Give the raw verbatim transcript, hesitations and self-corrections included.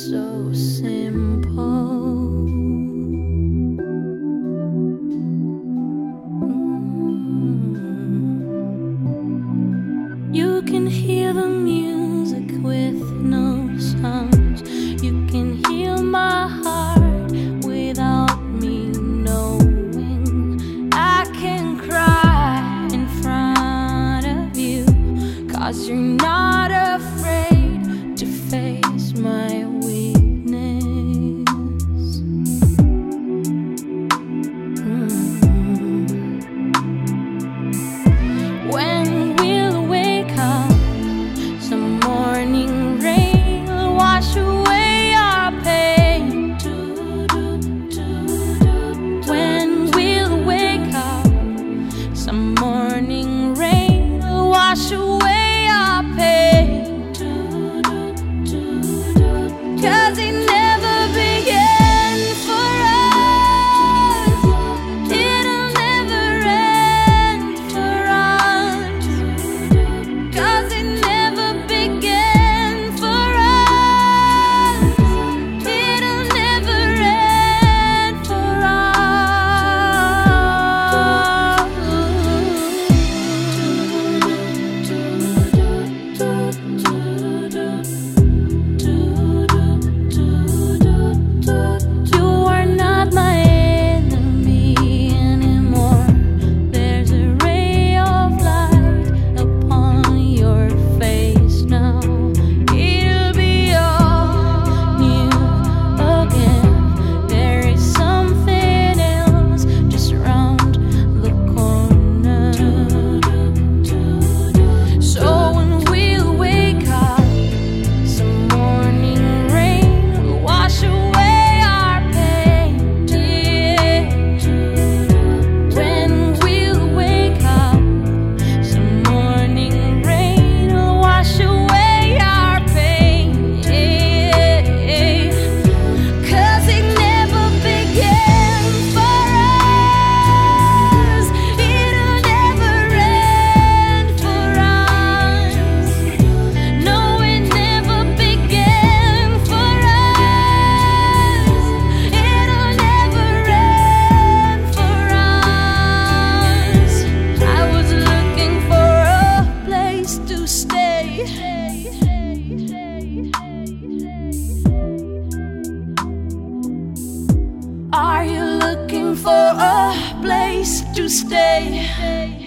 so simple. Mm. You can hear the music with no sounds. You can heal my heart without me knowing. I can cry in front of you, 'cause you're not afraid to face my weakness. Mm. When we'll wake up, some morning rain will wash away our pain. When we'll wake up, some morning rain will wash away our pain. 'Cause it never began for us, it'll never end for us. 'Cause it never began for us, it'll never end for us. You are not my enemy anymore. There's a ray of light upon your face now. It'll be all new again. There is something else just around the corner. So when we'll wake up, some morning rain will wash away our pain. Yeah. When we'll wake up, some morning rain will wash away our pain. Yeah. 'Cause it never began for us, it'll never end for us. No, it never began for us, it'll never end for us. I was looking for a place to stay. Are you looking for a place to stay?